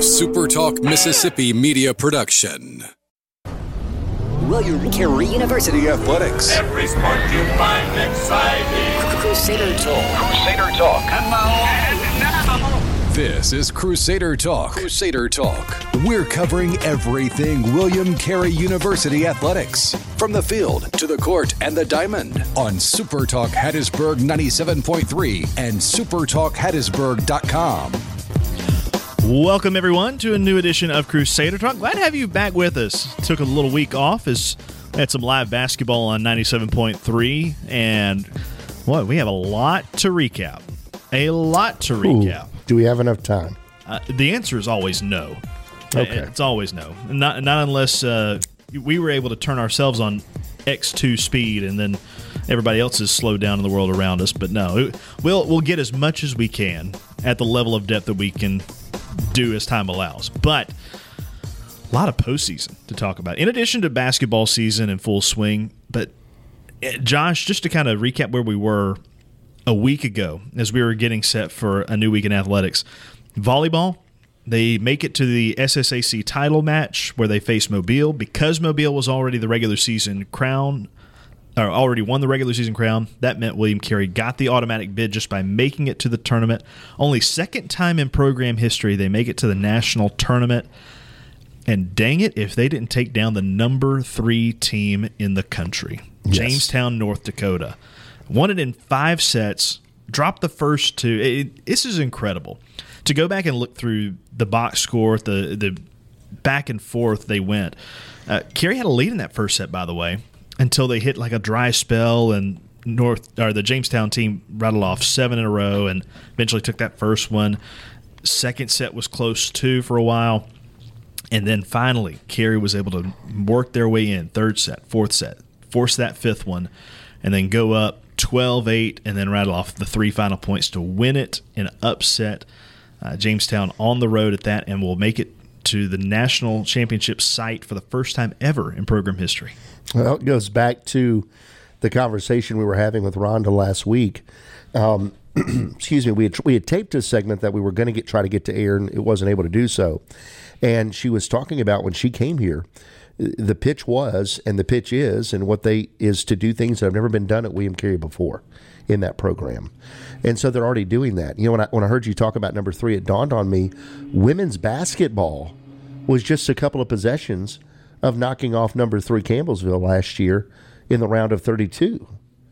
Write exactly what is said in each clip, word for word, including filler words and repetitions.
A Super Talk Mississippi media production. William Carey University Athletics. Every sport you find exciting. Crusader Talk. Crusader Talk. And now, and now. This is Crusader Talk. Crusader Talk. We're covering everything William Carey University Athletics. From the field to the court and the diamond on Super Talk Hattiesburg ninety-seven point three and super talk hattiesburg dot com. Welcome, everyone, to a new edition of Crusader Talk. Glad to have you back with us. Took a little week off as we had some live basketball on ninety-seven point three, and what we have a lot to recap. A lot to recap. Ooh, do we have enough time? Uh, the answer is always no. Okay. It's always no. Not not unless uh, we were able to turn ourselves on X two speed and then everybody else is slowed down in the world around us. But no, we'll we'll get as much as we can at the level of depth that we can do as time allows. But a lot of postseason to talk about. In addition to basketball season in full swing, but Josh, just to kind of recap where we were a week ago as we were getting set for a new week in athletics. Volleyball, they make it to the S S A C title match where they face Mobile. Because Mobile was already the regular season crown, or already won the regular season crown, that meant William Carey got the automatic bid just by making it to the tournament. Only second time in program history they make it to the national tournament. And dang it, if they didn't take down the number three team in the country, yes. Jamestown, North Dakota. Won it in five sets, dropped the first two. It, this is incredible. To go back and look through the box score, the the back and forth they went. Uh, Carey had a lead in that first set, by the way, until they hit like a dry spell, and North or the Jamestown team rattled off seven in a row and eventually took that first one. Second set was close too for a while. And then finally, Carey was able to work their way in. Third set, fourth set, force that fifth one, and then go up twelve eight and then rattle off the three final points to win it in an upset. Uh, Jamestown on the road at that, and will make it to the national championship site for the first time ever in program history. Well, it goes back to the conversation we were having with Rhonda last week. Um, excuse me, we had, we had taped a segment that we were going to get try to get to air, and it wasn't able to do so. And she was talking about when she came here, the pitch was, and the pitch is, and what they is to do things that have never been done at William Carey before in that program. And so they're already doing that. You know, when I, when I heard you talk about number three, it dawned on me, women's basketball was just a couple of possessions of knocking off number three Campbellsville last year in the round of thirty-two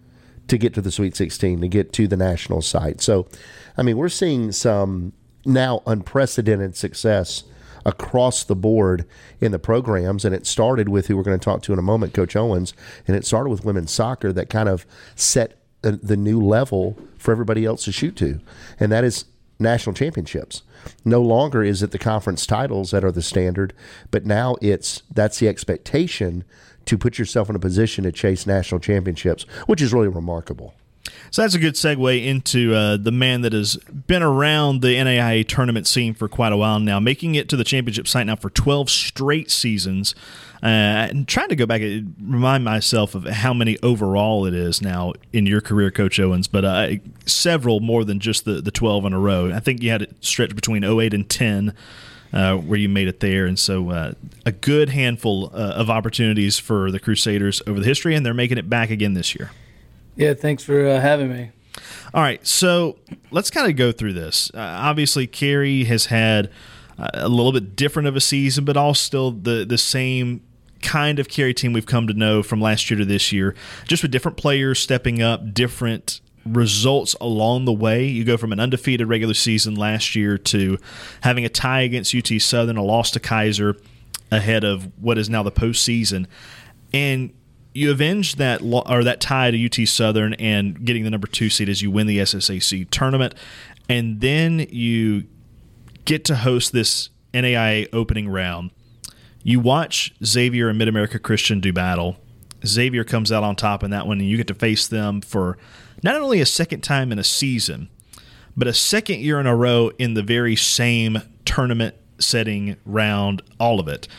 to get to the Sweet sixteen, to get to the national site. So, I mean, we're seeing some now unprecedented success across the board in the programs, and it started with who we're going to talk to in a moment, Coach Owens, and it started with women's soccer that kind of set the, the new level for everybody else to shoot to, and that is national championships. No longer is it the conference titles that are the standard, but now it's that's the expectation to put yourself in a position to chase national championships, which is really remarkable. So that's a good segue into uh, the man that has been around the N A I A tournament scene for quite a while now, making it to the championship site now for twelve straight seasons. Uh, and trying to go back and remind myself of how many overall it is now in your career, Coach Owens, but uh, several more than just the, the twelve in a row. I think you had it stretched between oh eight and ten uh, where you made it there. And so uh, a good handful uh, of opportunities for the Crusaders over the history, and they're making it back again this year. Yeah, thanks for uh, having me. All right, so let's kind of go through this. Uh, obviously, Carey has had uh, a little bit different of a season, but all still the, the same kind of Carey team we've come to know from last year to this year, just with different players stepping up, different results along the way. You go from an undefeated regular season last year to having a tie against U T Southern, a loss to Kaiser ahead of what is now the postseason, and you avenge that lo- or that tie to U T Southern and getting the number two seed as you win the S S A C tournament, and then you get to host this N A I A opening round. You watch Xavier and Mid-America Christian do battle. Xavier comes out on top in that one, and you get to face them for not only a second time in a season, but a second year in a row in the very same tournament setting round, all of it.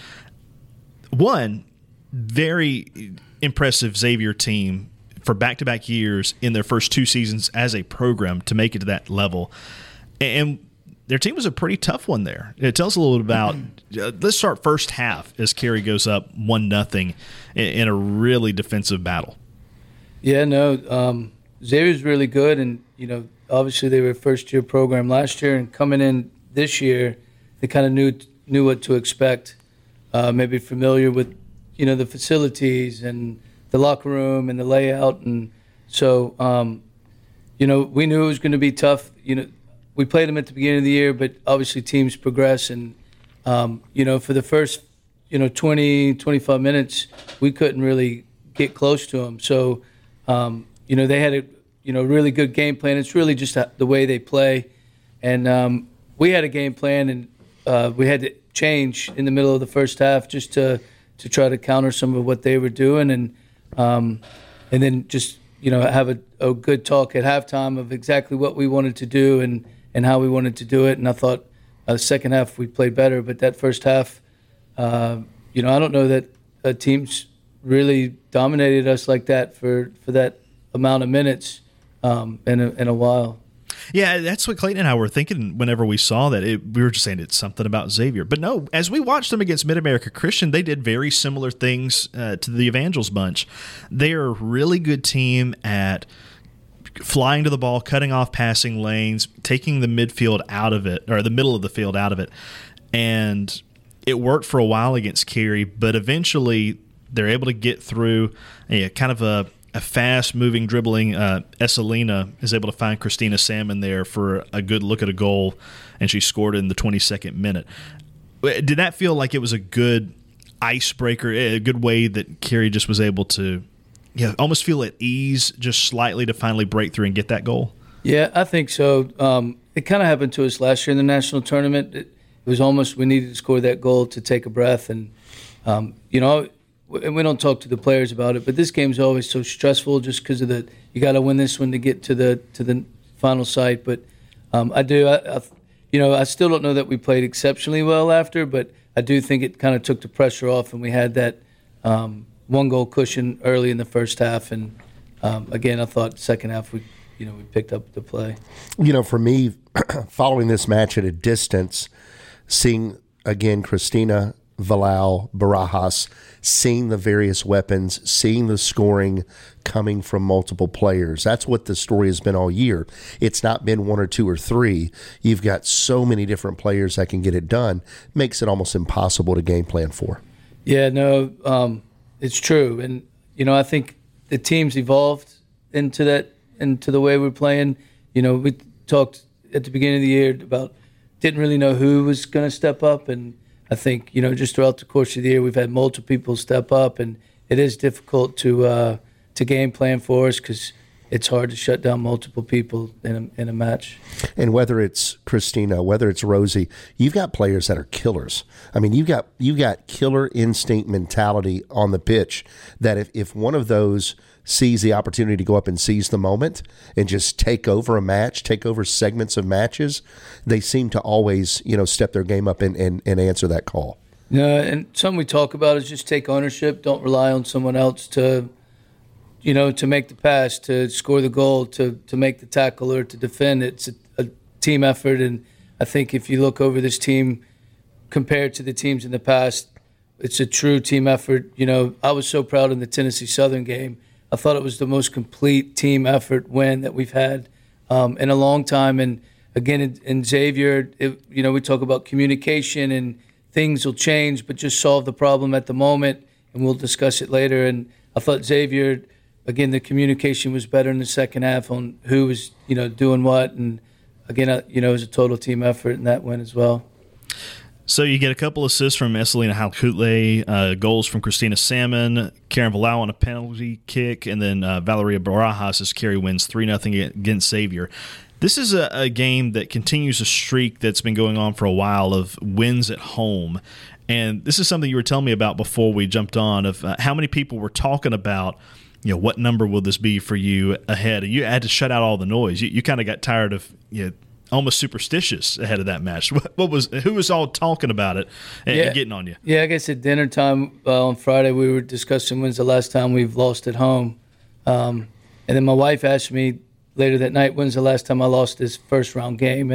One, very impressive Xavier team for back-to-back years in their first two seasons as a program to make it to that level. And their team was a pretty tough one there. It tells a little bit about. Uh, let's start first half as Carey goes up one nothing in, in a really defensive battle. Yeah, no, um, Xavier's really good, and you know, obviously they were a first year program last year, and coming in this year, they kind of knew knew what to expect. Uh, maybe familiar with, you know, the facilities and the locker room and the layout, and so um, you know, we knew it was going to be tough. You know, we played them at the beginning of the year, but obviously teams progress, and um, you know, for the first, you know, twenty, twenty-five minutes, we couldn't really get close to them. So, um, you know, they had a, you know, really good game plan. It's really just the way they play, and um, we had a game plan, and uh, we had to change in the middle of the first half just to to try to counter some of what they were doing, and um, and then just, you know, have a, a good talk at halftime of exactly what we wanted to do and, and how we wanted to do it. And I thought uh, the second half we played better, but that first half, uh, you know, I don't know that uh, teams really dominated us like that for, for that amount of minutes um, in, a, in a while. Yeah, that's what Clayton and I were thinking whenever we saw that. It, we were just saying it's something about Xavier. But no, as we watched them against Mid-America Christian, they did very similar things uh, to the Evangels bunch. They are a really good team at flying to the ball, cutting off passing lanes, taking the midfield out of it, or the middle of the field out of it. And it worked for a while against Carey, but eventually they're able to get through a kind of a A fast-moving, dribbling uh, Esselina is able to find Christina Salmon there for a good look at a goal, and she scored in the twenty-second minute. Did that feel like it was a good icebreaker, a good way that Carey just was able to, you know, almost feel at ease just slightly to finally break through and get that goal? Yeah, I think so. Um, it kind of happened to us last year in the national tournament. It, it was almost we needed to score that goal to take a breath, and um, you know. And we don't talk to the players about it, but this game's always so stressful just because of the you got to win this one to get to the to the final site. But um, I do, I, I, you know, I still don't know that we played exceptionally well after, but I do think it kind of took the pressure off, and we had that um, one goal cushion early in the first half. And um, again, I thought second half we, you know, we picked up the play. You know, for me, following this match at a distance, seeing again Christina Valao, Barajas, seeing the various weapons, seeing the scoring coming from multiple players. That's what the story has been all year. It's not been one or two or three. You've got so many different players that can get it done. Makes it almost impossible to game plan for. Yeah, no, um, it's true. And, you know, I think the team's evolved into that, into the way we're playing. You know, we talked at the beginning of the year about didn't really know who was going to step up, and I think, you know, just throughout the course of the year, we've had multiple people step up, and it is difficult to uh, to game plan for us because it's hard to shut down multiple people in a, in a match. And whether it's Christina, whether it's Rosie, you've got players that are killers. I mean, you've got you've got killer instinct mentality on the pitch that if, if one of those sees the opportunity to go up and seize the moment and just take over a match, take over segments of matches, they seem to always, you know, step their game up and, and, and answer that call. No, and something we talk about is just take ownership. Don't rely on someone else to, you know, to make the pass, to score the goal, to, to make the tackle, or to defend. It's a, a team effort, and I think if you look over this team compared to the teams in the past, it's a true team effort. You know, I was so proud in the Tennessee Southern game. I thought it was the most complete team effort win that we've had um, in a long time. And again, in, in Xavier, it, you know, we talk about communication and things will change, but just solve the problem at the moment, and we'll discuss it later. And I thought Xavier, again, the communication was better in the second half on who was, you know, doing what. And again, uh, you know, it was a total team effort in that win as well. So you get a couple assists from Esselina Halkutle, uh, goals from Christina Salmon, Karen Valao on a penalty kick, and then uh, Valeria Barajas as Carey wins three nothing against Xavier. This is a, a game that continues a streak that's been going on for a while of wins at home. And this is something you were telling me about before we jumped on, of uh, how many people were talking about, you know, what number will this be for you ahead? And you had to shut out all the noise. You, you kind of got tired of, you know, almost superstitious ahead of that match. What, what was who was all talking about it and, yeah. and getting on you? Yeah, I guess at dinner time uh, on Friday we were discussing when's the last time we've lost at home, um, and then my wife asked me later that night when's the last time I lost this first round game, and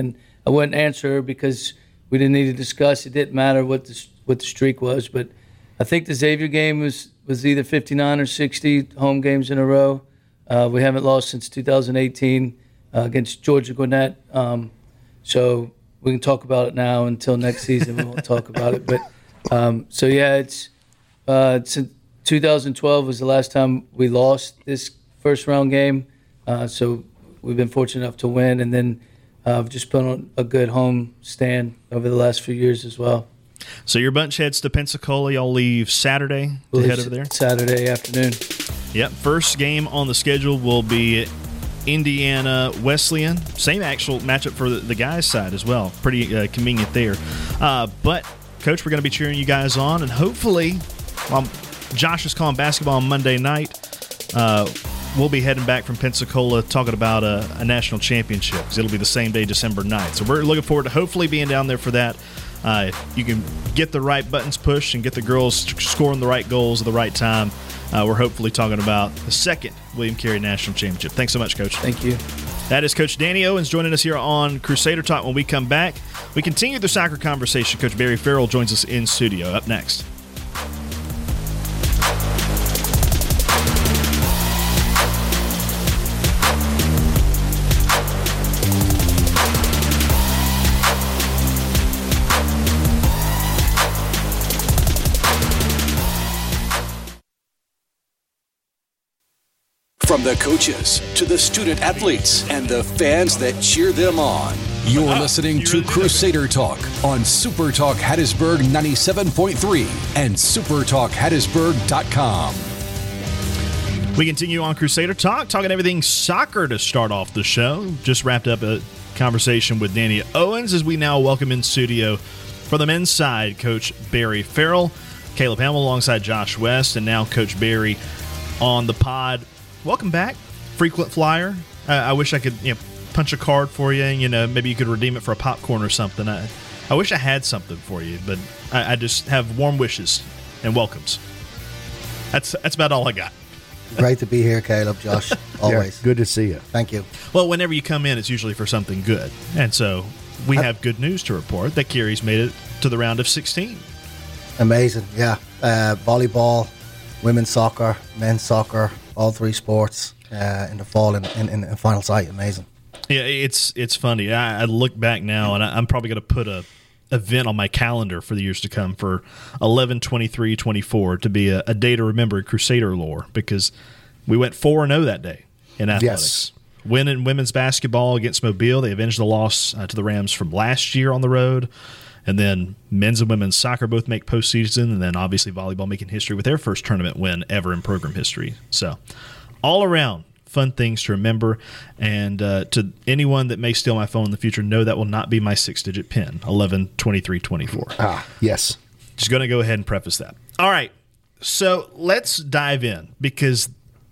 I wouldn't answer her because we didn't need to discuss. It didn't matter what the what the streak was. But I think the Xavier game was, was either fifty-nine or sixty home games in a row. Uh, we haven't lost since two thousand eighteen uh, against Georgia Gwinnett. Um, so we can talk about it now until next season. We won't talk about it. But um, so, yeah, it's uh, since two thousand twelve was the last time we lost this first round game. Uh, so we've been fortunate enough to win. And then uh, I've just put on a good home stand over the last few years as well. So your bunch heads to Pensacola. Y'all leave Saturday to head over there? Saturday afternoon. Yep. First game on the schedule will be Indiana Wesleyan. Same actual matchup for the, the guys' side as well. Pretty uh, convenient there. Uh, but, Coach, we're going to be cheering you guys on, and hopefully, while Josh is calling basketball on Monday night, uh, we'll be heading back from Pensacola talking about a, a national championship because it'll be the same day, December ninth. So we're looking forward to hopefully being down there for that. Uh, if you can get the right buttons pushed and get the girls scoring the right goals at the right time, uh, we're hopefully talking about the second William Carey National Championship. Thanks so much, Coach. Thank you. That is Coach Danny Owens joining us here on Crusader Talk. When we come back, we continue the soccer conversation. Coach Barry Farrell joins us in studio. Up next. From the coaches to the student athletes and the fans that cheer them on. You're listening to Crusader Talk on Super Talk Hattiesburg ninety-seven point three and super talk hattiesburg dot com. We continue on Crusader Talk, talking everything soccer to start off the show. Just wrapped up a conversation with Danny Owens as we now welcome in studio for the men's side, Coach Barry Farrell, Caleb Hamill alongside Josh West, and now Coach Barry on the pod. Welcome back, frequent flyer. Uh, I wish I could, you know, punch a card for you. You know, maybe you could redeem it for a popcorn or something. I, I wish I had something for you, but I, I just have warm wishes and welcomes. That's that's about all I got. Great to be here, Caleb, Josh. Always. Yeah, good to see you. Thank you. Well, whenever you come in, it's usually for something good, and so we have good news to report that Carey's made it to the round of sixteen. Amazing, yeah. Uh, volleyball, women's soccer, men's soccer. All three sports uh, in the fall in, in, in the final site. Amazing. Yeah, it's it's funny. I, I look back now, and I, I'm probably going to put a event on my calendar for the years to come for eleven twenty-three twenty-four to be a, a day to remember in Crusader lore because we went four and oh that day in athletics. Yes. Winning women's basketball against Mobile. They avenged the loss uh, to the Rams from last year on the road. And then men's and women's soccer both make postseason, and then obviously volleyball making history with their first tournament win ever in program history. So all around, fun things to remember. And uh, to anyone that may steal my phone in the future, know that will not be my six-digit PIN, eleven twenty-three twenty-four. Ah, yes. Just going to go ahead and preface that. All right, so let's dive in because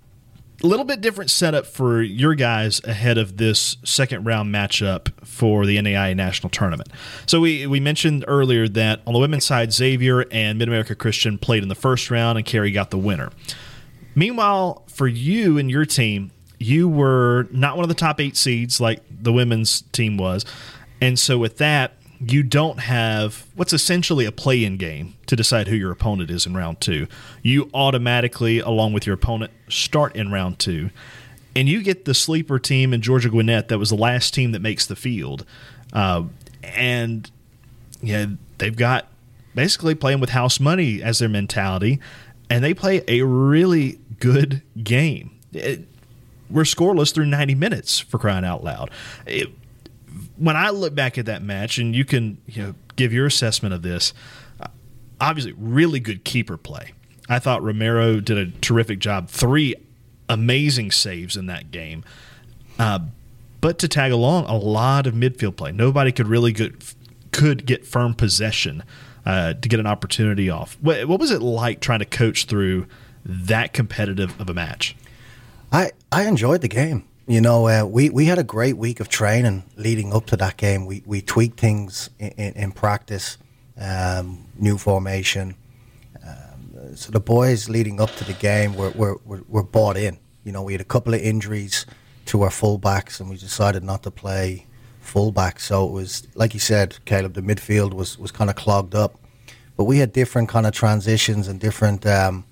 a little bit different setup for your guys ahead of this second round matchup for the N A I A National Tournament. So we, we mentioned earlier that on the women's side, Xavier and Mid-America Christian played in the first round and Carey got the winner. Meanwhile, for you and your team, you were not one of the top eight seeds like the women's team was. And so with that, you don't have what's essentially a play-in game to decide who your opponent is in round two. You automatically, along with your opponent, start in round two. And you get the sleeper team in Georgia Gwinnett that was the last team that makes the field. Uh, and yeah, they've got basically playing with house money as their mentality. And they play a really good game. It, we're scoreless through ninety minutes, for crying out loud. It, when I look back at that match, and you can you know give your assessment of this, uh, obviously really good keeper play. I thought Romero did a terrific job. Three amazing saves in that game. Uh, but to tag along, a lot of midfield play. Nobody could really get, could get firm possession uh, to get an opportunity off. What, what was it like trying to coach through that competitive of a match? I, I enjoyed the game. You know, uh, we, we had a great week of training leading up to that game. We we tweaked things in, in, in practice, um, new formation. Um, so the boys leading up to the game were, were, were, were bought in. You know, we had a couple of injuries to our fullbacks, and we decided not to play fullback. So it was, like you said, Caleb, the midfield was, was kind of clogged up. But we had different kind of transitions and different, um,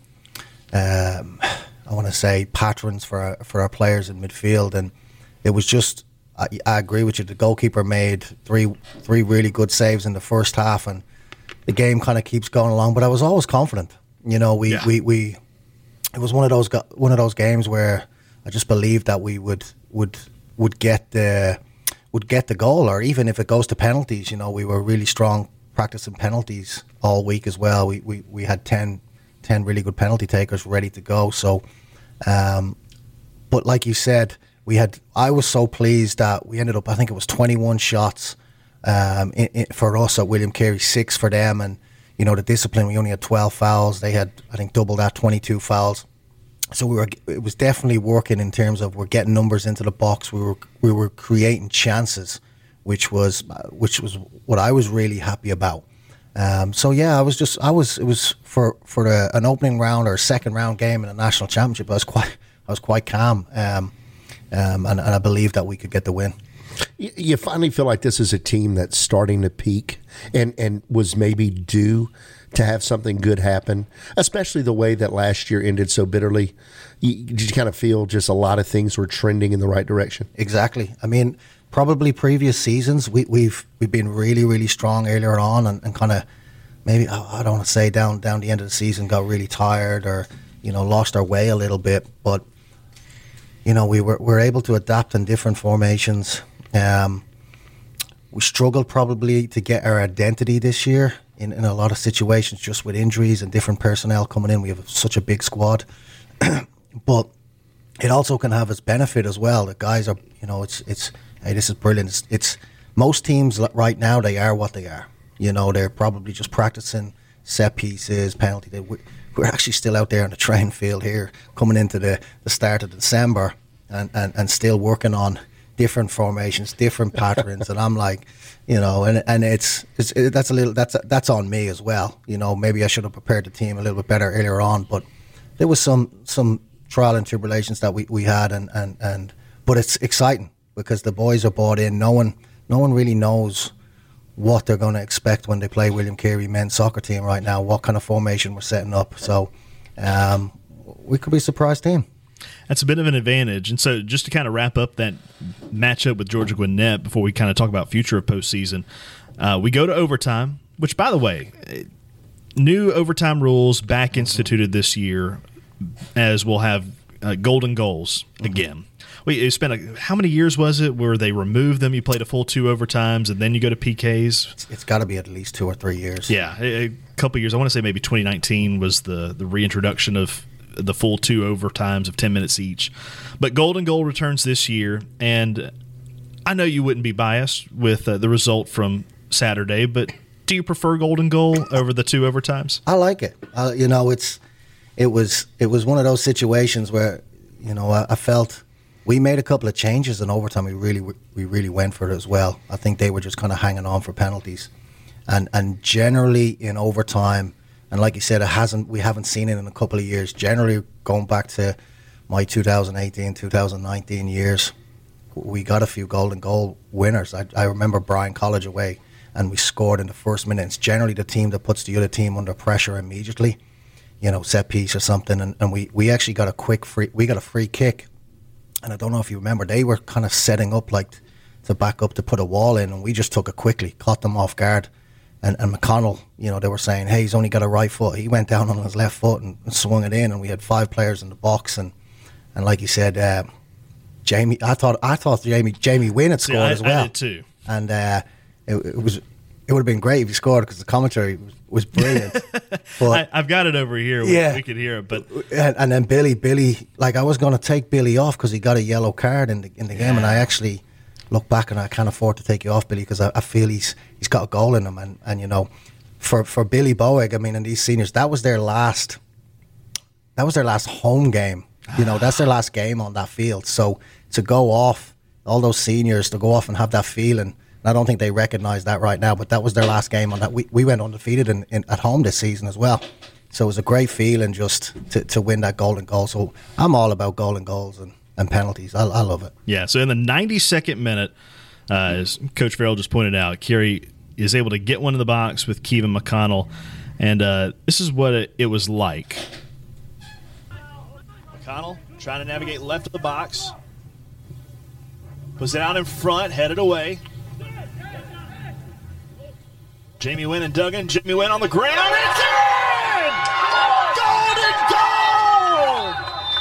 um, I want to say, patterns for our, for our players in midfield. And it was just, I, I agree with you, the goalkeeper made three three really good saves in the first half, and the game kind of keeps going along. But I was always confident. You know, we, yeah. we, we it was one of those go- one of those games where I just believed that we would would would get the would get the goal, or even if it goes to penalties. You know, we were really strong practicing penalties all week as well. We we, we had ten, ten really good penalty takers ready to go. So, um, but like you said, we had. I was so pleased that we ended up. I think it was twenty-one shots um, in, in, for us at William Carey, six for them, and you know the discipline. We only had twelve fouls. They had, I think, double that, twenty-two fouls. So we were. It was definitely working in terms of we're getting numbers into the box. We were we were creating chances, which was which was what I was really happy about. Um, so yeah, I was just I was it was for for the, an opening round or second round game in a national championship. I was quite I was quite calm, um, um, and, and I believed that we could get the win. You, you finally feel like this is a team that's starting to peak and and was maybe due to have something good happen, especially the way that last year ended so bitterly. You, did you kind of feel just a lot of things were trending in the right direction? Exactly. I mean, probably previous seasons we, we've we've been really really strong earlier on, and, and kind of maybe I don't want to say down down the end of the season got really tired or you know lost our way a little bit, but you know we were we were able to adapt in different formations. Um, we struggled probably to get our identity this year. In, in a lot of situations, just with injuries and different personnel coming in. We have such a big squad. But it also can have its benefit as well. The guys are, you know, it's, it's hey, this is brilliant. It's, it's most teams right now, they are what they are. You know, they're probably just practicing set pieces, penalty. They, we're actually still out there on the training field here, coming into the, the start of December and, and, and still working on different formations, different patterns, and I'm like, you know, and and it's, it's it, that's a little that's that's on me as well. You know, maybe I should have prepared the team a little bit better earlier on, but there was some some trial and tribulations that we, we had, and, and, and but it's exciting because the boys are bought in. No one no one really knows what they're going to expect when they play William Carey men's soccer team right now. What kind of formation we're setting up, so um, we could be a surprise team. That's a bit of an advantage. And so just to kind of wrap up that matchup with Georgia Gwinnett before we kind of talk about future of postseason, uh, we go to overtime, which, by the way, new overtime rules back instituted this year, as we'll have uh, golden goals again. We spent a, how many years was it where they removed them? You played a full two overtimes and then you go to P Ks. It's, it's got to be at least two or three years. Yeah, a, a couple of years. I want to say maybe twenty nineteen was the the reintroduction of the full two overtimes of ten minutes each. But golden goal returns this year, and I know you wouldn't be biased with uh, the result from Saturday, but do you prefer golden goal over the two overtimes? I like it. Uh, you know, it's it was it was one of those situations where you know I, I felt we made a couple of changes in overtime. We really we really went for it as well. I think they were just kind of hanging on for penalties, and and generally in overtime. And like you said, it hasn't. We haven't seen it in a couple of years. Generally, going back to my two thousand eighteen, two thousand nineteen years, we got a few golden goal winners. I, I remember Bryan College away, and we scored in the first minute. It's generally the team that puts the other team under pressure immediately, you know, set piece or something. And, and we, we actually got a quick free. We got a free kick, and I don't know if you remember, they were kind of setting up like to back up to put a wall in, and we just took it quickly, caught them off guard. And, and McConnell, you know, they were saying, hey, he's only got a right foot. He went down on his left foot and, and swung it in, and we had five players in the box. And, and like you said, uh, Jamie, I thought I thought Jamie Jamie Wynn had scored See, I, as well. I did too. And uh, it, it was it would have been great if he scored because the commentary was, was brilliant. But I, I've got it over here. Yeah, we, we could hear it, but and, and then Billy, Billy, like I was going to take Billy off because he got a yellow card in the in the yeah. game, and I actually look back and I can't afford to take you off, Billy, because I, I feel he's he's got a goal in him, and, and you know. For for Billy Boeig, I mean, and these seniors, that was their last, that was their last home game. You know, that's their last game on that field. So to go off, all those seniors to go off and have that feeling, and I don't think they recognise that right now. But that was their last game on that. We we went undefeated in, in, at home this season as well. So it was a great feeling just to, to win that golden goal. So I'm all about golden goals and, and penalties. I, I love it. Yeah. So in the ninety-second minute. Uh, as Coach Farrell just pointed out, Carey is able to get one in the box with Kevin McConnell, and uh, this is what it, it was like. McConnell trying to navigate left of the box. Puts it out in front, headed away. Jamie Wynn and Duggan. Jamie Wynn on the ground. It's in! Golden goal!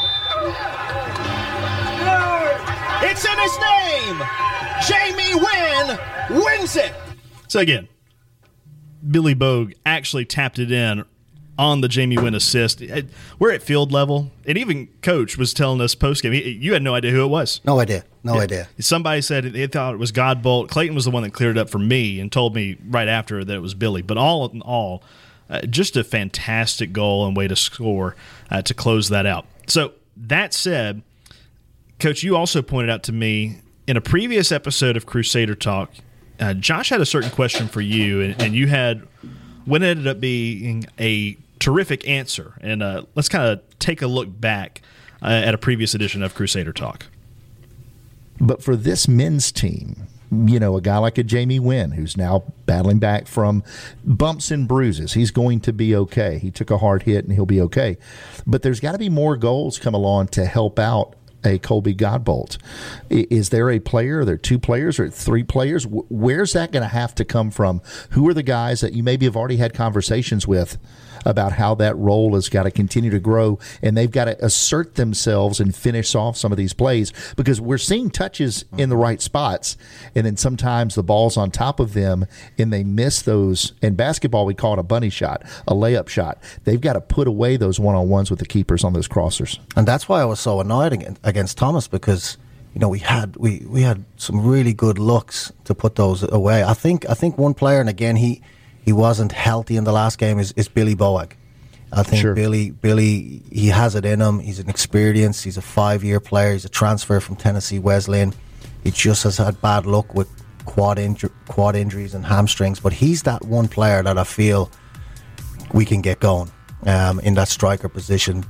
It's in his name! Jamie Wynn wins it! So again, Billy Bogue actually tapped it in on the Jamie Wynn assist. We're at field level, and even Coach was telling us post-game, he, you had no idea who it was. No idea. No yeah. idea. Somebody said they thought it was Godbolt. Clayton was the one that cleared it up for me and told me right after that it was Billy. But all in all, uh, just a fantastic goal and way to score uh, to close that out. So that said, Coach, you also pointed out to me in a previous episode of Crusader Talk, uh, Josh had a certain question for you, and, and you had what ended up being a terrific answer. And uh, let's kind of take a look back uh, at a previous edition of Crusader Talk. But for this men's team, you know, a guy like a Jamie Wynn, who's now battling back from bumps and bruises, he's going to be okay. He took a hard hit and he'll be okay. But there's got to be more goals come along to help out a Colby Godbolt. Is there a player? Are there two players or three players? Where's that going to have to come from? Who are the guys that you maybe have already had conversations with about how that role has got to continue to grow, and they've got to assert themselves and finish off some of these plays, because we're seeing touches in the right spots, and then sometimes the ball's on top of them and they miss those. In basketball, we call it a bunny shot, a layup shot. They've got to put away those one-on-ones with the keepers on those crossers. And that's why I was so annoyed against, against Thomas, because you know we had we, we had some really good looks to put those away. I think I think one player, and again he He wasn't healthy in the last game. Is, is Billy Boag? I think sure. Billy, Billy, he has it in him. He's an experienced. He's a five-year player. He's a transfer from Tennessee Wesleyan. He just has had bad luck with quad inju- quad injuries and hamstrings. But he's that one player that I feel we can get going um, in that striker position.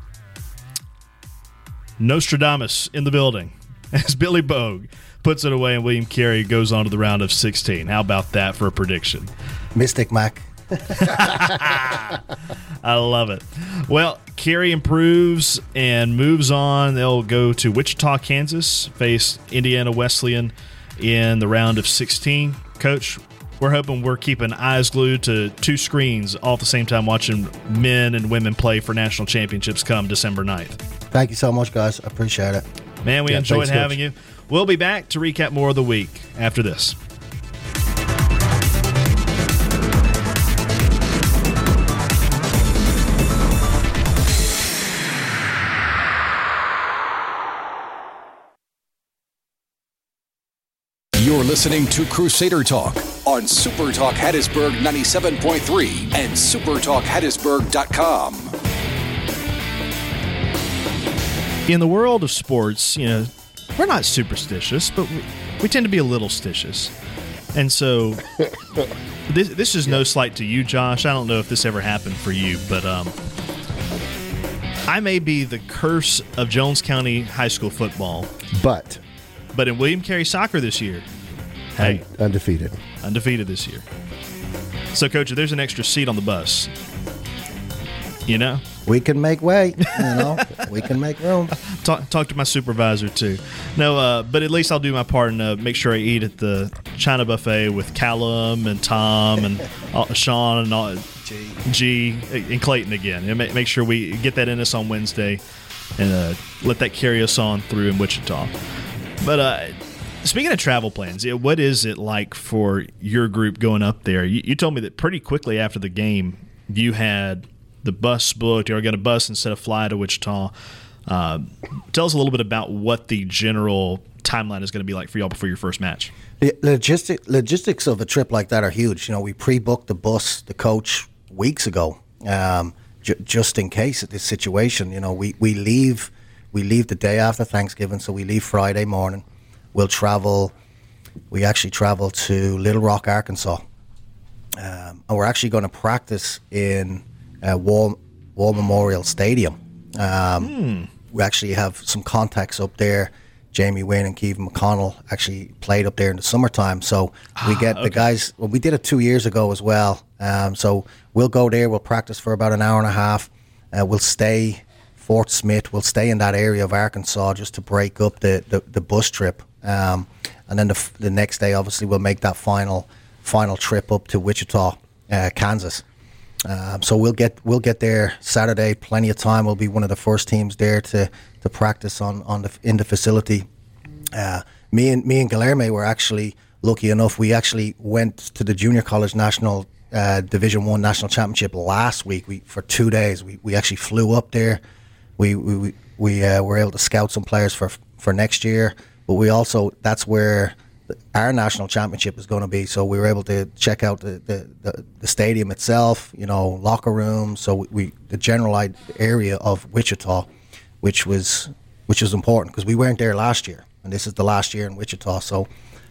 Nostradamus in the building as Billy Bogue puts it away, and William Carey goes on to the round of sixteen. How about that for a prediction? Mystic Mac. I love it. Well, Carey improves and moves on. They'll go to Wichita, Kansas, face Indiana Wesleyan in the round of sixteen. Coach, we're hoping we're keeping eyes glued to two screens all at the same time watching men and women play for national championships come December ninth. Thank you so much, guys. I appreciate it. Man, we yeah, enjoyed thanks, having Coach. you. We'll be back to recap more of the week after this. You're listening to Crusader Talk on Super Talk Hattiesburg ninety-seven point three and super talk hattiesburg dot com. In the world of sports, you know, we're not superstitious, but we, we tend to be a little stitious. And so this, this is no slight to you, Josh. I don't know if this ever happened for you, but um, I may be the curse of Jones County high school football. But But in William Carey soccer this year, hey, un- undefeated. undefeated this year. So, Coach, if there's an extra seat on the bus, you know? We can make way, you know. We can make room. Talk, talk to my supervisor, too. No, uh, but at least I'll do my part and uh, make sure I eat at the China buffet with Callum and Tom and uh, Sean and all, G. G and Clayton again. And make, make sure we get that in us on Wednesday and uh, let that carry us on through in Wichita. But uh, speaking of travel plans, what is it like for your group going up there? You, you told me that pretty quickly after the game you had the bus booked. You were going to bus instead of fly to Wichita. Uh, tell us a little bit about what the general timeline is going to be like for y'all before your first match. The logistic, logistics of a trip like that are huge. You know, we pre-booked the bus, the coach, weeks ago, um, j- just in case of this situation. You know, we, we leave we leave the day after Thanksgiving, so we leave Friday morning. We'll travel. We actually travel to Little Rock, Arkansas, um, and we're actually going to practice in uh, War War Memorial Stadium. Um, hmm. We actually have some contacts up there Jamie Wynn and Keevan McConnell actually played up there in the summertime. So we get okay. the guys, well, we did it two years ago as well. Um, so we'll go there, we'll practice for about an hour and a half. Uh, we'll stay Fort Smith, we'll stay in that area of Arkansas just to break up the, the, the bus trip. Um, and then the, the next day, obviously, we'll make that final final trip up to Wichita, uh, Kansas. Um, so we'll get we'll get there Saturday, plenty of time. We'll be one of the first teams there to, to practice on, on the in the facility. Uh, me and me and Guilherme were actually lucky enough. We actually went to the Junior College National uh, Division One National Championship last week. We for two days. We we actually flew up there. We we we uh, were able to scout some players for for next year. But we also that's where our national championship is going to be, so we were able to check out the, the, the, the stadium itself, you know, locker rooms, so we, we the general area of Wichita, which was which was important because we weren't there last year, and this is the last year in Wichita, so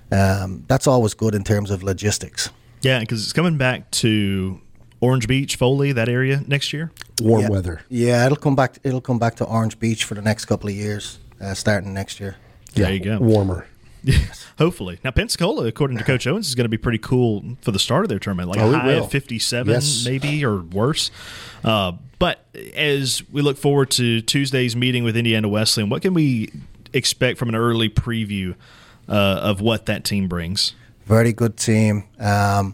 um, that's always good in terms of logistics. Yeah, because it's coming back to Orange Beach, Foley, that area next year. Warm yeah. weather. Yeah, it'll come back. It'll come back to Orange Beach for the next couple of years, uh, starting next year. There Yeah, you go. warmer. Hopefully. Now, Pensacola, according to Coach Owens, is going to be pretty cool for the start of their tournament, like Oh, a it high will. of fifty-seven Yes. maybe or worse. Uh, but as we look forward to Tuesday's meeting with Indiana Wesleyan, what can we expect from an early preview uh, of what that team brings? Very good team. Um,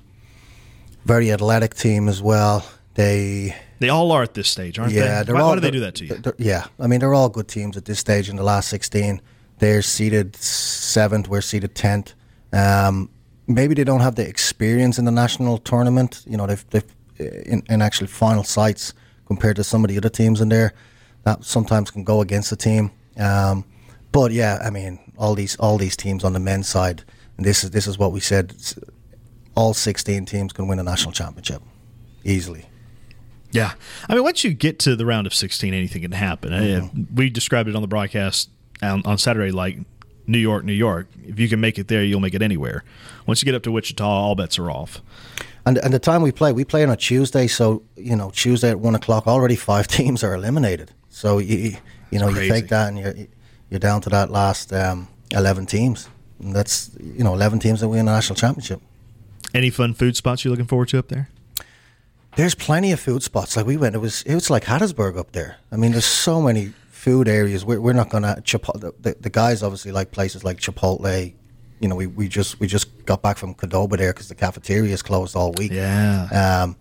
very athletic team as well. They They all are at this stage, aren't yeah, they? they're Why, all, why do they do that to you? they're- Yeah, I mean they're all good teams at this stage in the last sixteen. They're seeded seventh. We're seeded tenth. Um, maybe they don't have the experience in the national tournament. You know, they've, they've in, in actually final sites compared to some of the other teams in there. That sometimes can go against the team. Um, but yeah, I mean, all these all these teams on the men's side. And this is this is what we said. It's, all sixteen teams can win a national championship easily. Yeah. I mean, once you get to the round of sixteen, anything can happen. Mm-hmm. Uh, we described it on the broadcast on, on Saturday like New York, New York. If you can make it there, you'll make it anywhere. Once you get up to Wichita, all bets are off. And and the time we play, we play on a Tuesday, so, you know, Tuesday at one o'clock, already five teams are eliminated. So, you you know, you take that and you're, you're down to that last um, eleven teams. And that's, you know, eleven teams that win a national championship. Any fun food spots you're looking forward to up there? There's plenty of food spots. Like we went, it was it was like Hattiesburg up there. I mean, there's so many food areas. We're we're not gonna Chipotle. The, the guys obviously like places like Chipotle. You know, we, we just we just got back from Qdoba there because the cafeteria is closed all week. Yeah. Um.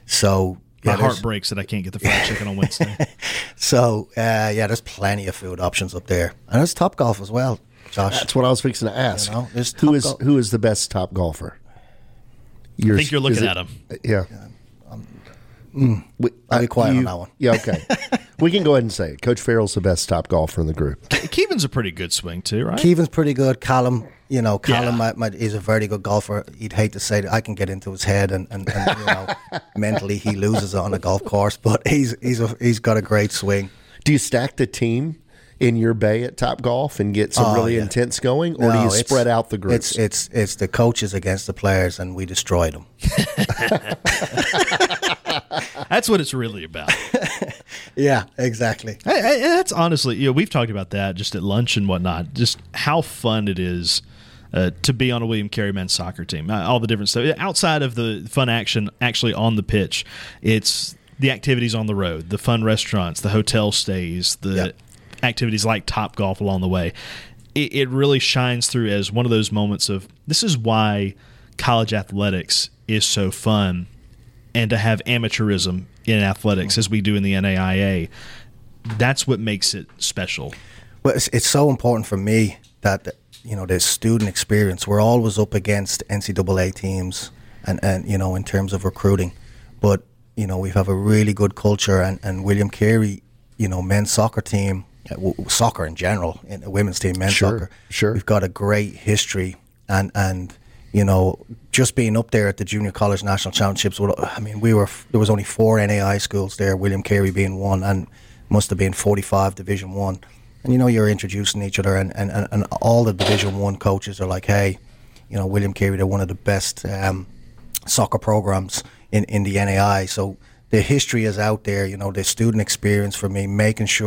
So My yeah, heart there's- breaks that I can't get the fried chicken on Wednesday. So uh, yeah, there's plenty of food options up there, and there's Top Golf as well, Josh. That's what I was fixing to ask. You know, there's who top is gol- who is the best top golfer? Yours, I think you're looking is it- at him. Yeah. We- I'll be quiet you- on that one. Yeah, okay. We can go ahead and say it. Coach Farrell's the best top golfer in the group. Keevan's a pretty good swing too, right? Keevan's pretty good. Callum, you know, Callum Yeah. might, might, is a very good golfer. He'd hate to say that I can get into his head and, and, and you know, mentally he loses on a golf course, but he's he's a, he's got a great swing. Do you stack the team in your bay at Top Golf and get some Oh, really yeah. intense going, or do No, you it's- spread out the groups? It's it's it's the coaches against the players, and we destroyed them. That's what it's really about. Yeah, exactly. I, I, that's honestly, you know, we've talked about that just at lunch and whatnot. Just how fun it is uh, to be on a William Carey men's soccer team. Uh, all the different stuff outside of the fun action, actually on the pitch. It's the activities on the road, the fun restaurants, the hotel stays, the Yep. activities like Top Golf along the way. It, it really shines through as one of those moments of this is why college athletics is so fun. And to have amateurism in athletics, as we do in the N A I A, that's what makes it special. Well, it's, it's so important for me that, you know, the student experience. We're always up against N C double A teams and, and you know, in terms of recruiting. But, you know, we have a really good culture, and, and William Carey, you know, men's soccer team, uh, w- soccer in general, in a women's team, men's Sure, soccer. sure. We've got a great history, and, and you know, just being up there at the Junior College National Championships, well, I mean, we were there was only four N A I schools there, William Carey being one, and must have been forty-five Division One. And you know, you're introducing each other, and, and, and all the Division One coaches are like, hey, you know, William Carey, they're one of the best um, soccer programs in, in the N A I. So the history is out there. You know, the student experience for me, making sure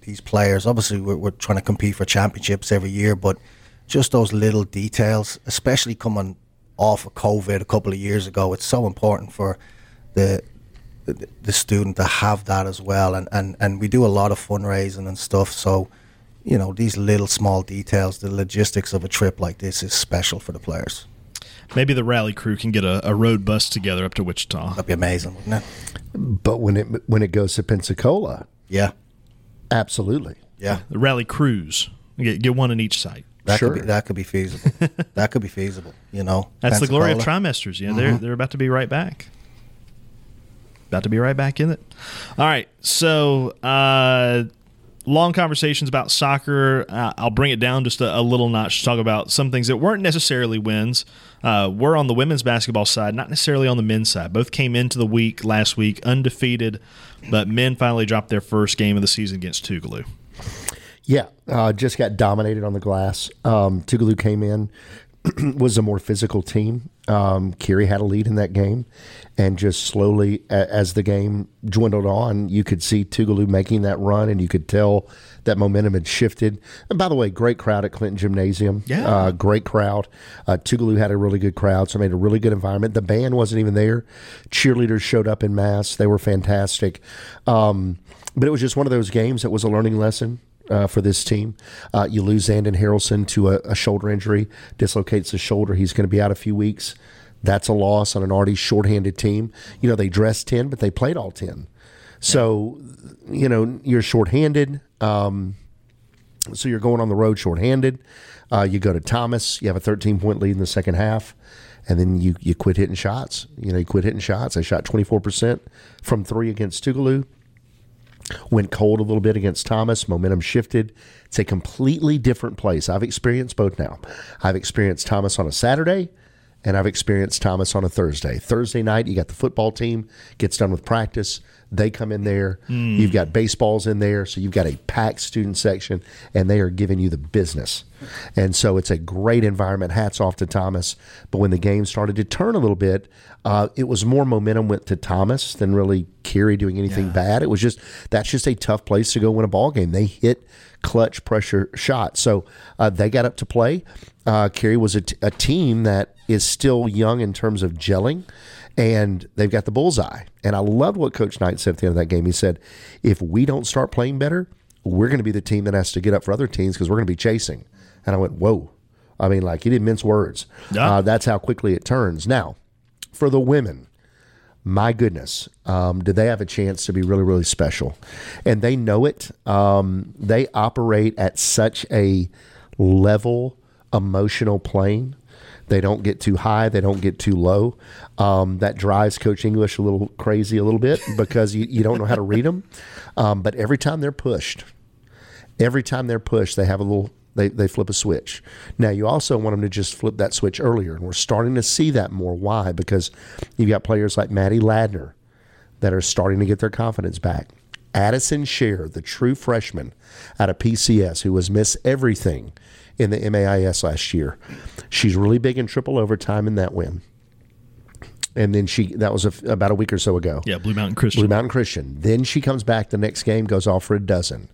these players. Obviously, we're, we're trying to compete for championships every year, but just those little details, especially coming off of COVID a couple of years ago, it's so important for the the, the student to have that as well. And, and, and we do a lot of fundraising and stuff, so you know, these little small details, the logistics of a trip like this is special for the players. Maybe the rally crew can get a, a road bus together up to Wichita. That'd be amazing, wouldn't it? But when it when it goes to Pensacola, yeah, absolutely, yeah. The rally cruise, get get one in each site. That sure. could be, that could be feasible. That could be feasible. You know, that's the glory of Pensacola. trimesters. Yeah, Mm-hmm. they're they're about to be right back. About to be right back in it. All right, so uh, long conversations about soccer. Uh, I'll bring it down just a, a little notch to talk about some things that weren't necessarily wins. Uh, we're on the women's basketball side, not necessarily on the men's side. Both came into the week last week undefeated, but men finally dropped their first game of the season against Tougaloo. Yeah, uh, just got dominated on the glass. Um, Tougaloo came in, was a more physical team. Um, Kerry had a lead in that game, and just slowly, a- as the game dwindled on, you could see Tougaloo making that run, and you could tell that momentum had shifted. And by the way, great crowd at Clinton Gymnasium. Yeah. Uh, great crowd. Uh, Tougaloo had a really good crowd, so made a really good environment. The band wasn't even there. Cheerleaders showed up in mass. They were fantastic. Um, but it was just one of those games that was a learning lesson. Uh, for this team. Uh, you lose Zandon Harrelson to a, a shoulder injury, dislocates the shoulder. He's going to be out a few weeks. That's a loss on an already shorthanded team. You know, they dressed ten, but they played all ten. So, you know, you're shorthanded. Um, so you're going on the road shorthanded. Uh, you go to Thomas. You have a thirteen-point lead in the second half. And then you, you quit hitting shots. You know, you quit hitting shots. They shot twenty-four percent from three against Tougaloo. Went cold a little bit against Thomas. Momentum shifted. It's a completely different place. I've experienced both now. I've experienced Thomas on a Saturday, and I've experienced Thomas on a Thursday. Thursday night, you got the football team, gets done with practice. They come in there. Mm. You've got baseballs in there, so you've got a packed student section, and they are giving you the business. And so it's a great environment. Hats off to Thomas. But when the game started to turn a little bit, uh, it was more momentum went to Thomas than really Kerry doing anything yeah. bad. It was just that's just a tough place to go win a ball game. They hit clutch pressure shots. So uh, they got up to play. Uh, Kerry was a, t- a team that is still young in terms of gelling. And they've got the bullseye. And I love what Coach Knight said at the end of that game. He said, if we don't start playing better, we're going to be the team that has to get up for other teams because we're going to be chasing. And I went, whoa. I mean, like, he didn't mince words. Yeah. Uh, that's how quickly it turns. Now, for the women, my goodness, um, do they have a chance to be really, really special? And they know it. Um, they operate at such a level, emotional plane. They don't get too high. They don't get too low. Um, that drives Coach English a little crazy a little bit because you, you don't know how to read them. Um, but every time they're pushed, every time they're pushed, they have a little, they, they flip a switch. Now, you also want them to just flip that switch earlier. And we're starting to see that more. Why? Because you've got players like Maddie Ladner that are starting to get their confidence back. Addison Scher, the true freshman out of P C S who was miss everything in the M A I S last year. She's really big in triple overtime in that win. And then she, that was a, about a week or so ago. Yeah, Blue Mountain Christian. Blue Mountain Christian. Then she comes back the next game, goes off for a dozen.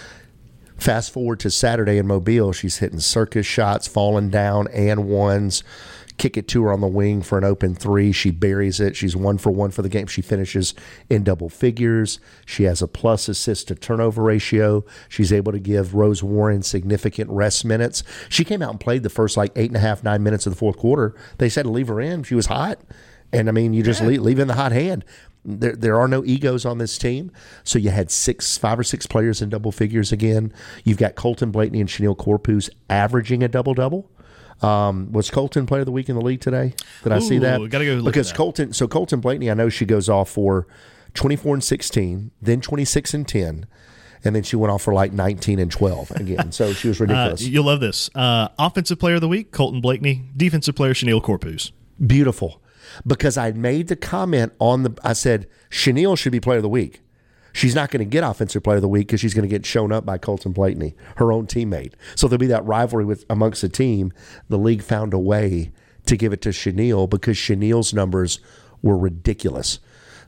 Fast forward to Saturday in Mobile, she's hitting circus shots, falling down, and ones. Kick it to her on the wing for an open three. She buries it. She's one for one for the game. She finishes in double figures. She has a plus assist to turnover ratio. She's able to give Rose Warren significant rest minutes. She came out and played the first like eight and a half, nine minutes of the fourth quarter. They said to leave her in. She was hot. And, I mean, you just yeah. leave, leave in the hot hand. There, there are no egos on this team. So you had six, five or six players in double figures again. You've got Colton Blakeney and Chanel Corpus averaging a double-double. Um, was Colton player of the week in the league today? Did I Ooh, see that? Gotta go look because at that. Colton, so Colton Blakeney, I know she goes off for twenty-four and sixteen, then twenty-six and ten, and then she went off for like nineteen and twelve again. So she was ridiculous. Uh, you'll love this. Uh, offensive player of the week, Colton Blakeney. Defensive player, Chanel Corpus. Beautiful, because I made the comment on the. I said Chanel should be player of the week. She's not going to get offensive player of the week because she's going to get shown up by Colton Blakeney, her own teammate. So there'll be that rivalry with amongst the team. The league found a way to give it to Chanel because Chanel's numbers were ridiculous.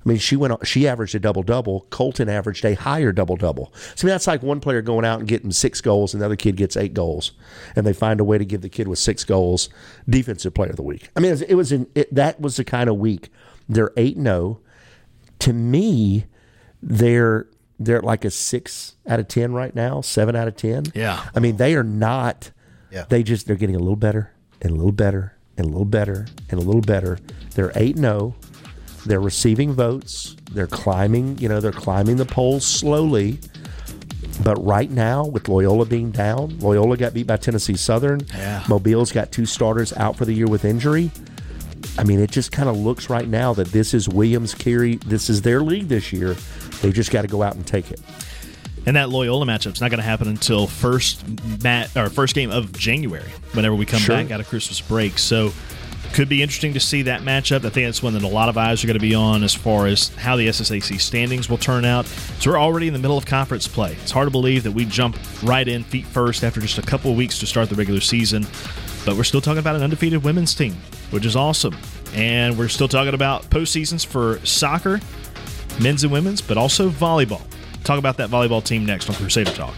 I mean, she went. She averaged a double-double. Colton averaged a higher double-double. So I mean, that's like one player going out and getting six goals, and the other kid gets eight goals, and they find a way to give the kid with six goals defensive player of the week. I mean, it was, it was in, it, that was the kind of week. They're eight and oh. To me, they're they're like a six out of ten right now, seven out of ten. Yeah. I mean, they are not. Yeah. They just they're getting a little better and a little better and a little better and a little better. They're eight and oh. They're receiving votes. They're climbing, you know, they're climbing the polls slowly. But right now, with Loyola being down, Loyola got beat by Tennessee Southern. Yeah. Mobile's got two starters out for the year with injury. I mean, it just kind of looks right now that this is Williams Carey. This is their league this year. They just got to go out and take it. And that Loyola matchup's not going to happen until first mat or first game of January, whenever we come Sure. back out of Christmas break. So could be interesting to see that matchup. I think that's one that a lot of eyes are going to be on as far as how the S S A C standings will turn out. So we're already in the middle of conference play. It's hard to believe that we jump right in feet first after just a couple of weeks to start the regular season. But we're still talking about an undefeated women's team, which is awesome. And we're still talking about postseasons for soccer, men's and women's, but also volleyball. Talk about that volleyball team next on Crusader Talk.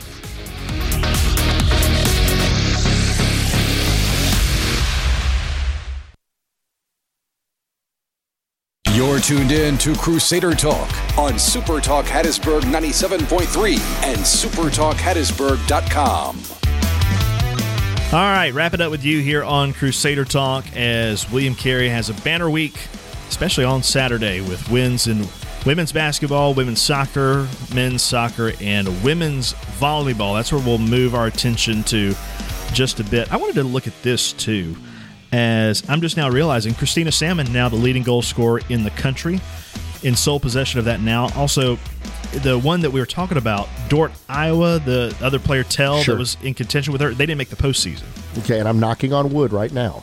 You're tuned in to Crusader Talk on Super Talk Hattiesburg ninety-seven point three and super talk hattiesburg dot com. All right, wrap it up with you here on Crusader Talk as William Carey has a banner week, especially on Saturday with wins in women's basketball, women's soccer, men's soccer, and women's volleyball. That's where we'll move our attention to just a bit. I wanted to look at this too, as I'm just now realizing Christina Salmon now the leading goal scorer in the country, in sole possession of that now. Also, the one that we were talking about, Dort, Iowa, the other player, Tell, Sure. that was in contention with her, they didn't make the postseason. Okay, and I'm knocking on wood right now.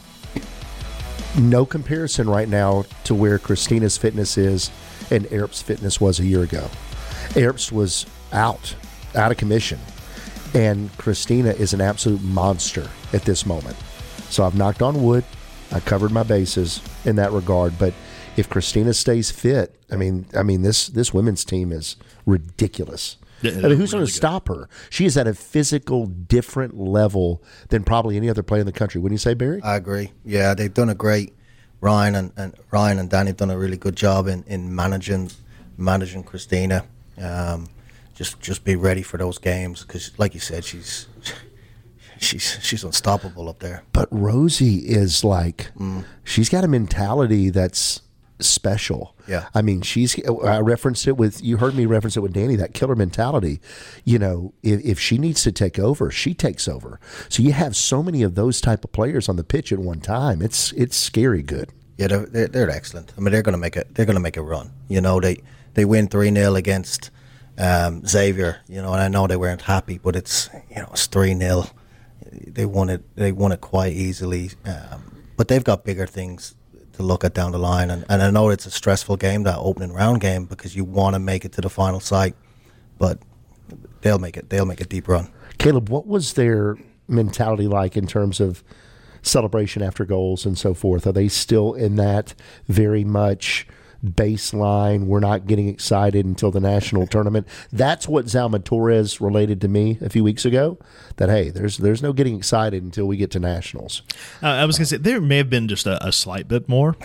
No comparison right now to where Christina's fitness is and Erp's fitness was a year ago. Erp's was out, out of commission. And Christina is an absolute monster at this moment. So I've knocked on wood. I covered my bases in that regard. But if Christina stays fit, I mean, I mean this this women's team is ridiculous. Yeah, I mean, who's really going to good. stop her? She is at a physical, different level than probably any other player in the country. Wouldn't you say, Barry? I agree. Yeah, they've done a great. Ryan and, and Ryan and Danny have done a really good job in, in managing managing Christina. Um, just just be ready for those games because, like you said, she's she's she's unstoppable up there. But Rosie is like, mm. she's got a mentality that's special. Yeah. I mean, she's, I referenced it with, you heard me reference it with Danny, that killer mentality. You know, if, if she needs to take over, she takes over. So you have so many of those type of players on the pitch at one time. It's it's scary good. Yeah, they're, they're, they're excellent. I mean, they're going to make it. They're going to make a run. You know, they they win three nil against um, Xavier. You know, and I know they weren't happy, but it's you know it's three nil. They won it. They won it quite easily. Um, but they've got bigger things to look at down the line, and, and I know it's a stressful game, that opening round game, because you want to make it to the final site, but they'll make it. They'll make a deep run. Caleb, what was their mentality like in terms of celebration after goals and so forth? Are they still in that very much baseline, we're not getting excited until the national tournament? That's what Zalma Torres related to me a few weeks ago, that, hey, there's there's no getting excited until we get to nationals. Uh, I was going to say, there may have been just a, a slight bit more,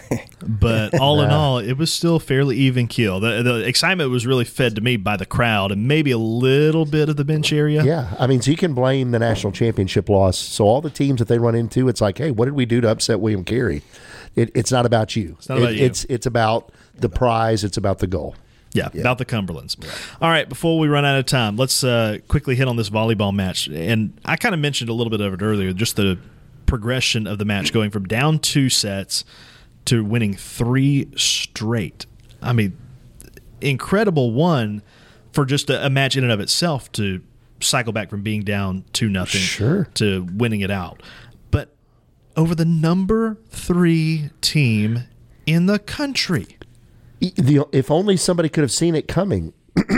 but all in all, it was still fairly even keel. The, the excitement was really fed to me by the crowd and maybe a little bit of the bench area. Yeah, I mean, so you can blame the national championship loss. So all the teams that they run into, it's like, hey, what did we do to upset William Carey? It, it's not about you. It's not about it, you. It's, it's about the prize. It's about the goal. Yeah, yeah, about the Cumberlands. All right, before we run out of time, let's uh, quickly hit on this volleyball match. And I kind of mentioned a little bit of it earlier, just the progression of the match going from down two sets to winning three straight. I mean, incredible one for just a, a match in and of itself to cycle back from being down two nothing sure. to winning it out. But over the number three team in the country. The, if only somebody could have seen it coming,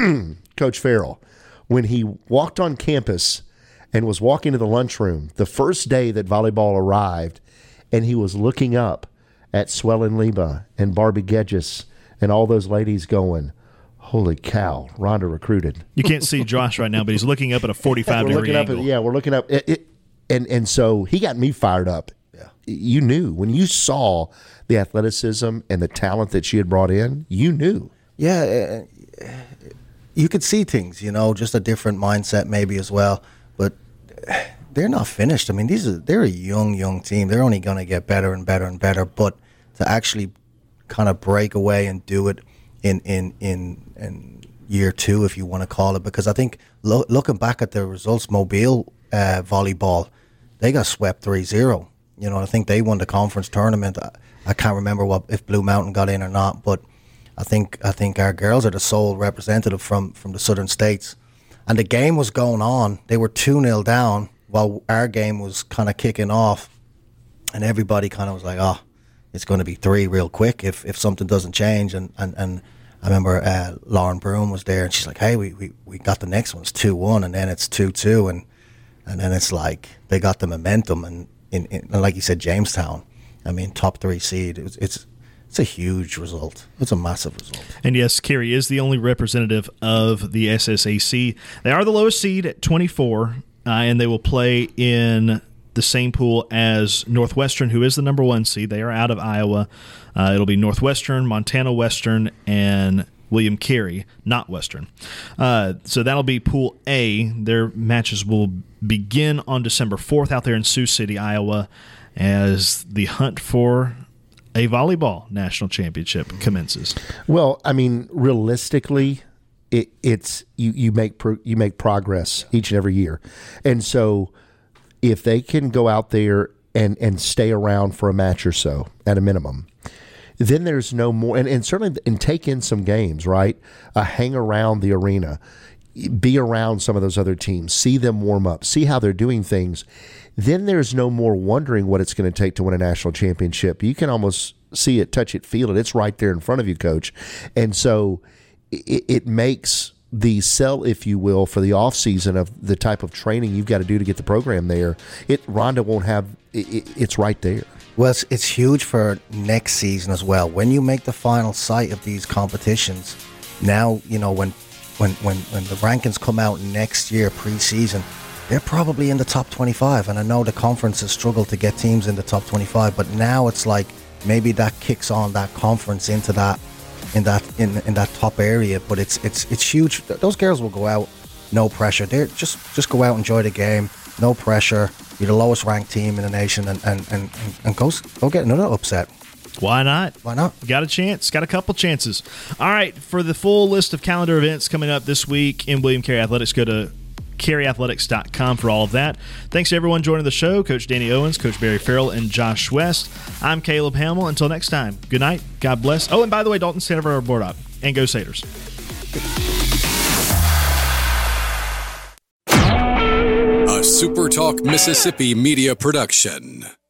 Coach Farrell, when he walked on campus and was walking to the lunchroom the first day that volleyball arrived, and he was looking up at Swellen Leba and Barbie Gedges and all those ladies going, holy cow, Rhonda recruited. You can't see Josh right now, but he's looking up at a forty-five we're degree looking angle. Up at, yeah, we're looking up. It, it, and, and so he got me fired up. Yeah. You knew. When you saw the athleticism and the talent that she had brought in, you knew. Yeah, uh, you could see things, you know, just a different mindset maybe as well. But they're not finished. I mean, these are they're a young, young team. They're only going to get better and better and better. But to actually kind of break away and do it in in in, in year two, if you want to call it, because I think lo- looking back at the results, Mobile uh, volleyball, they got swept three zero. You know, I think they won the conference tournament. I, I can't remember what if Blue Mountain got in or not, but I think I think our girls are the sole representative from, from the southern states. And the game was going on. They were two nil down while our game was kind of kicking off. And everybody kind of was like, oh, it's going to be three real quick if, if something doesn't change. And, and, and I remember uh, Lauren Broom was there, and she's like, hey, we, we, we got the next one. It's two one, and then it's two two. And, and then it's like they got the momentum. And, in, in, and like you said, Jamestown, I mean, top three seed. It was, it's It's a huge result. It's a massive result. And yes, Carey is the only representative of the S S A C. They are the lowest seed at twenty-four, uh, and they will play in the same pool as Northwestern, who is the number one seed. They are out of Iowa. Uh, it'll be Northwestern, Montana Western, and William Carey, not Western. Uh, so that'll be Pool A. Their matches will begin on December fourth out there in Sioux City, Iowa, as the hunt for a volleyball national championship commences. Well, I mean, realistically, it, it's you, you make pro, you make progress each and every year, and so if they can go out there and, and stay around for a match or so at a minimum, then there's no more, and, and certainly and take in some games, right? Uh, hang around the arena, be around some of those other teams, see them warm up, see how they're doing things. Then there's no more wondering what it's going to take to win a national championship. You can almost see it, touch it, feel it. It's right there in front of you, Coach. And so it, it makes the sell, if you will, for the offseason of the type of training you've got to do to get the program there. It Rhonda won't have it, it's right there. Well, it's, it's huge for next season as well. When you make the final sight of these competitions, now, you know, when when when, when the rankings come out next year, preseason, they're probably in the top twenty-five. And I know the conference has struggled to get teams in the top twenty-five, but now it's like maybe that kicks on that conference into that in that in in that top area. But it's it's it's huge. Those girls will go out, no pressure. They're just just go out, enjoy the game, no pressure. You're the lowest ranked team in the nation, and and and, and go go get another upset. Why not? Why not? Got a chance. Got a couple chances. All right. For the full list of calendar events coming up this week in William Carey Athletics, go to carey athletics dot com for all of that. Thanks to everyone joining the show. Coach Danny Owens, Coach Barry Farrell, and Josh West. I'm Caleb Hamill. Until next time, good night. God bless. Oh, and by the way, Dalton Sandver board up. And go Satyrs. A SuperTalk Mississippi media production.